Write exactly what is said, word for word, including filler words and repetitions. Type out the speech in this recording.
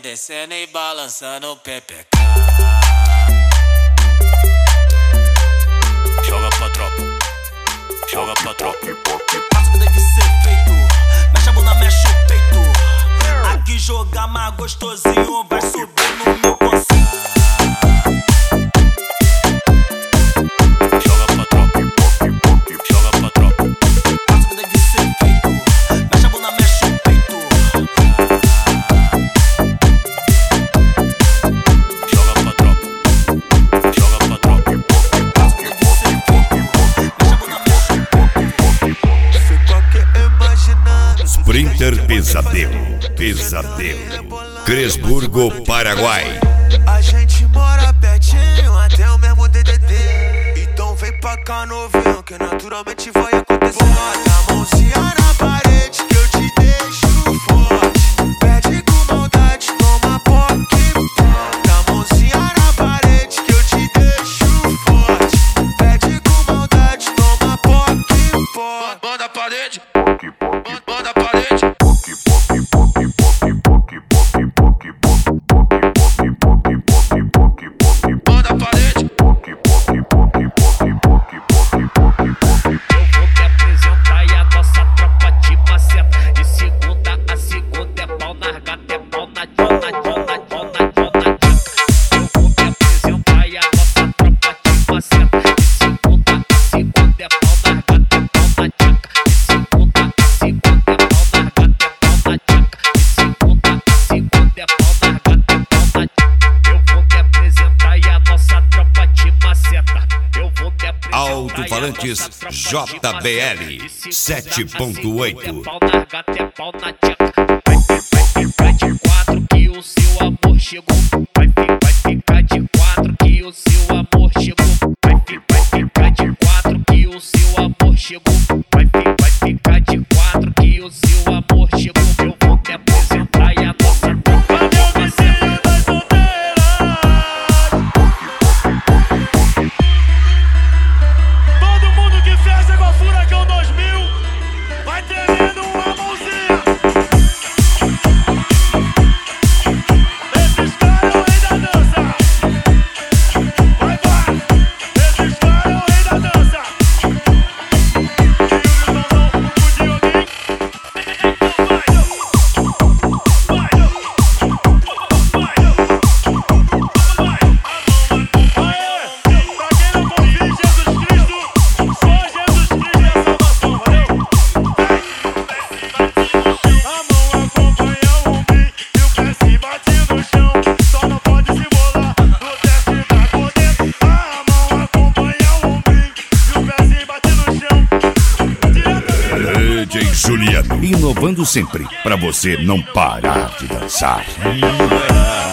descendo e balançando o pepeca. Joga pra tropa, joga pra tropa. Faça o que deve ser feito, mexe a bunda, mexe o peito. Aqui jogar mais gostosinho, vai subir no meu conceito. Joga pra tropa, joga pra tropa. Faça o que deve ser feito, mexe a bunda, mexe o peito. Joga pra tropa, joga pra tropa. Faça o que deve ser feito, mexe a bunda, mexe o peito. Fica que imaginando. Sprinter Pesadelo, Pesadelo, Cresburgo, Paraguai. A gente mora pertinho, até o mesmo D D D. Então vem pra cá novinho, que naturalmente vai acontecer. Bota a mãozinha na parede que eu te deixo forte. Pede com maldade, toma poque. Bota a mãozinha na parede que eu te deixo forte. Pede com maldade, toma poque. Manda a parede, manda a parede. Manda a parede. Apresentar e a nossa tropa de maceta. De segunda a segunda é pau na gata, é pau na jona, jona, jona, jona, jaca. Eu vou me apresentar e a nossa tropa de maceta. De segunda a segunda é pau na gata, é pau na jaca. De segunda a segunda é pau na gata, é pau na jaca. De segunda a segunda é pau na gata, é pau na jaca. Eu vou me apresentar e a nossa tropa de maceta. Eu vou me apresentar. Alto-falantes J B L sete ponto oito. Pau na gata, é pau na tcheca. Vai, vai ficar de quatro que o seu amor chegou. Vai, vai ficar de quatro que o seu amor chegou. Vai, vai ficar de quatro que o seu amor chegou. Vai, vai ficar de quatro que o seu amor chegou. Eu vou te apresentar e a nossa tropa de maceta. Todo mundo que festa com a Furacão dois mil vai tremendo uma mãozinha. Esses caras é o rei da dança. Vai, vai. Esses caras é o rei da dança. E o não, não, o Dioguinho. Então vai, vai, vai, vai. Aê, pra quem não confia em Jesus Cristo, só Jesus Cristo é a salvação, valeu? A mão acompanha o ombro e o pé se bate no chão. Só não pode se bolar no teste da contenta. A mão acompanha o ombro e o pé se bate no chão. Diretamente. D J Juliano, inovando sempre, pra você não parar de dançar.